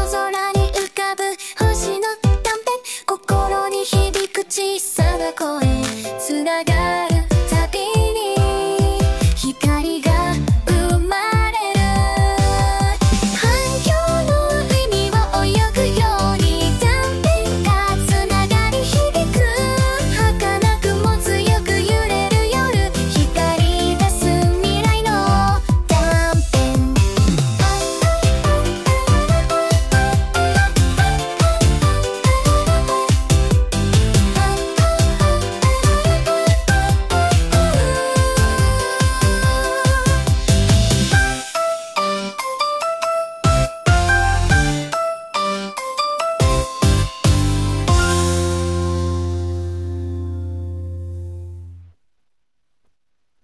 空に浮かぶ星の断片、心に響く小さな声、つなが